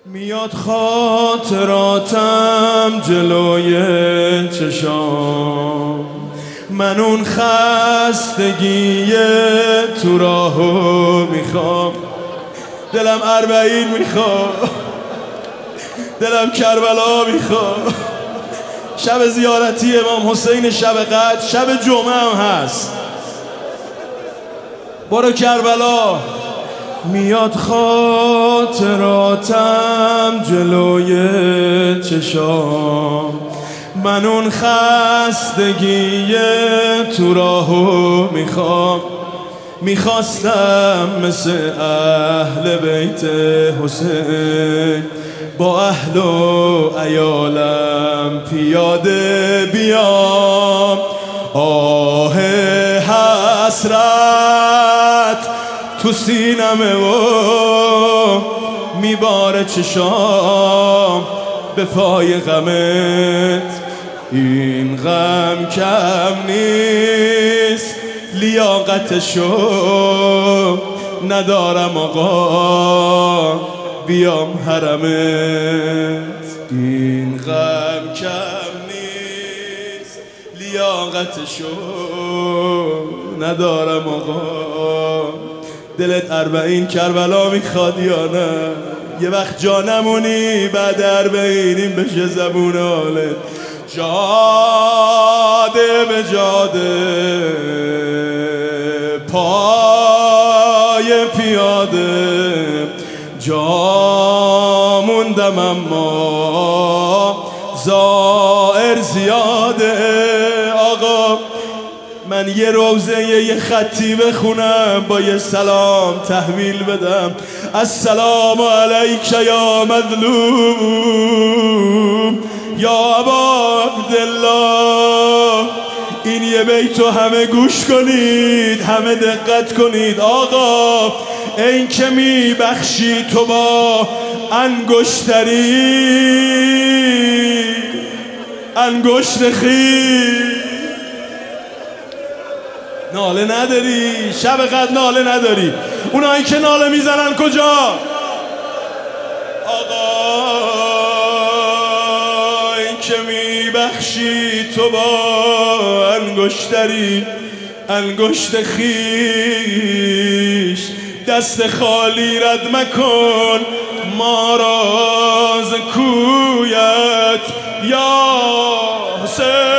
میاد خاطراتم جلوی چشام، من اون خستگی تو راهو میخوام. دلم اربعین میخوام، دلم کربلا میخوام. شب زیارتی امام حسین، شب قدر، شب جمعه هم هست. برو کربلا. میاد خاطراتم جلوی چشام، من اون خستگی تو راهو میخوام. میخواستم مثل اهل بیت حسین با اهل و عیالم پیاده بیام. آه حسرت تو سینمه و میباره چشام به پای غمت. این غم کم نیست، لیاقتشو ندارم آقا، بیام حرمت. این غم کم نیست، لیاقتشو ندارم آقا. دلت اربعین کربلا میخواد یا نه؟ یه وقت جا نمونی بعد اربعینیم بشه زبون حالت. جاده به جاده پای پیاده جا موندم، اما زائر زیاده. آقا من یه روزه یه خطی بخونم، با یه سلام تحویل بدم. السلام علیک یا مظلوم یا ابا عبدالله. این یه بیتو همه گوش کنید، همه دقت کنید. آقا این که میبخشی تو با انگشت خیل، ناله نداری شب قدر، ناله نداری. اونایی که ناله میزنن کجا؟ آقا این که میبخشی تو با انگشت خیش، دست خالی رد مکن ما را ز کویت یا حسین.